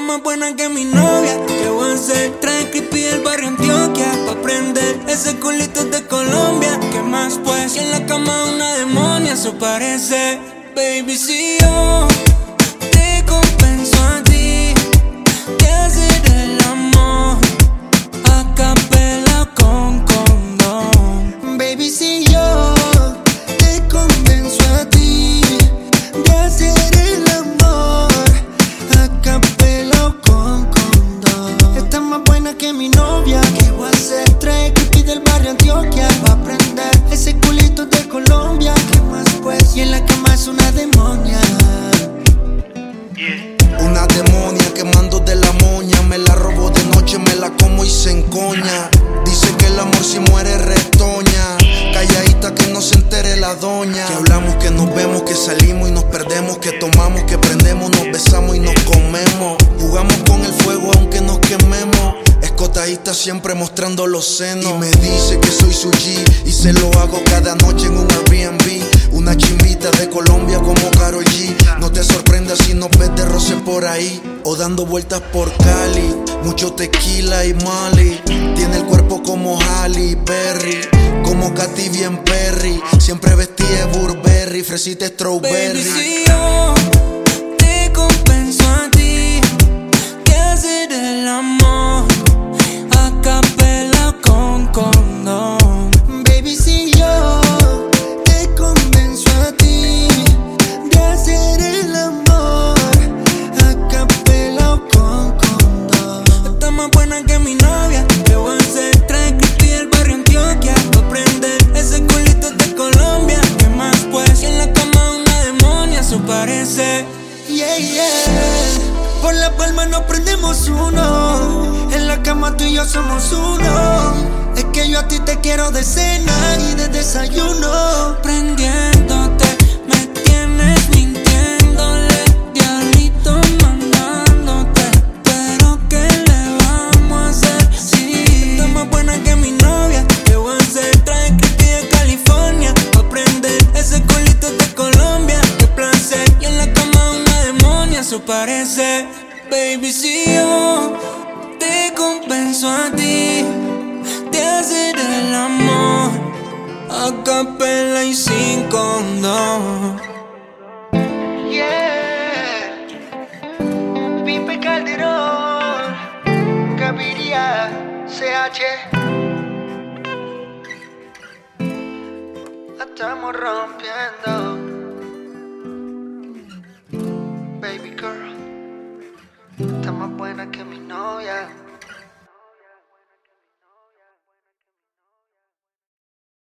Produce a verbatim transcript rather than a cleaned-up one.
más buena que mi novia. ¿Qué voy a hacer? Trae creepy del barrio Antioquia pa' prender ese culito de Colombia. ¿Qué más pues? Y en la cama una demonia, eso parece. Baby, si yo te compenso a ti, te hacer el amor a capela con condón. Baby, si yo te convenzo a ti de hacer el amor a capela o con condón. Estás más buena que mi novia. ¿Qué voy a hacer? Trae creepy del barrio Antioquia va a prender ese culito de Colombia. ¿Qué más pues? Y en la cama es una demonia. Una demonia quemando de la moña. Me la robo de noche, me la como y se encoña. Dice que el amor si muere retoña. Calladita que no se entere la doña. Que hablamos, que nos vemos, que salimos y nos perdemos. Que tomamos, que prendemos, nos besamos y nos comemos. Jugamos con el fuego aunque nos quememos. Escotadita siempre mostrando los senos. Y me dice que soy su G y se lo hago cada noche en un Airbnb. Una chimbita de Colombia como Karol G. No te sorprendas si nos ves de roce por ahí o dando vueltas por Cali. Mucho tequila y Mali. Tiene el cuerpo como Halle Berry, como Katy bien Perry. Siempre vestida de Burberry, fresita strawberry. Baby, si yo te compenso a ti de hacer el amor a capela con condón. Baby, si yo te convenzo a ti de hacer el amor a capela o con condón. Estás más buena que mi novia. ¿Qué voy a hacer? Trae creepy del barrio Antioquia pa' prender ese culito de Colombia. ¿Qué más pues? Y en la cama una demonia, eso parece. Yeah, yeah. Por la palma nos prendemos uno. En la cama tú y yo somos uno. Es que yo a ti te quiero de cena y de desayuno. Prendiéndote, me tienes mintiéndole, diablito mandándote. Pero ¿qué le vamos a hacer? Sí, estás más buena que mi novia. ¿Qué voy a hacer? Trae creepy de California pa' prender ese culito de Colombia. Qué placer, y en la cama una demonia, eso parece. Baby, si yo te compenso a ti de hacer el amor a capela y sin condón. Yeah. Pipe Calderón, Gaviria, C H. Estamos rompiendo. Baby girl, está más buena que mi novia.